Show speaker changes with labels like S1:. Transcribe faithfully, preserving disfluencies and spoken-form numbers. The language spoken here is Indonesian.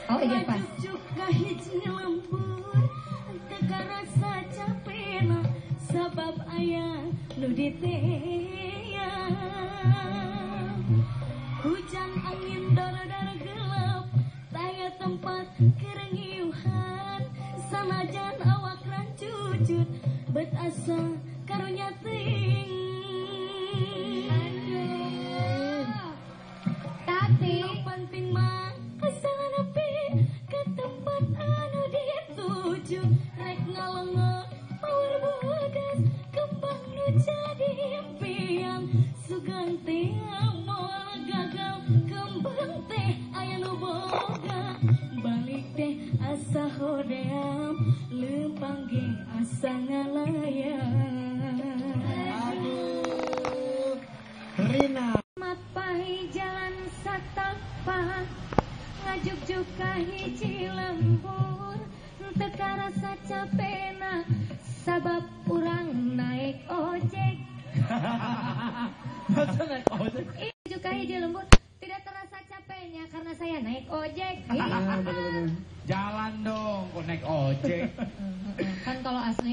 S1: Oh iya pas.
S2: Juga hiji lembur, teka rasa capena, sabab ayah nu diteyang. Hujan angin dara-dara gelap, taya tempat kerengiuhan, sanajan awak rancucut, bet asa karunya ting.
S1: Aduh. Tapi
S2: penting mah asal nepi ke tempat anu dituju, rek ngalengok power bodas kembang nu jadi impian, sugan teh moal gagal kembang teh aya nu boga, balik teh asa hoream leumpang ge asa ngalayang.
S3: Aduh, Rina.
S2: Mapai jalan satapak, ngajuk-juk ka hiji lembur, teka rasa capena, sabab urang naik ojek.
S3: Masa naik ojek?
S2: Ngajuk ka hiji lembur, tidak terasa capeknya karena saya naik ojek.
S3: Ah, bener-bener. Jalan dong, kok naik ojek.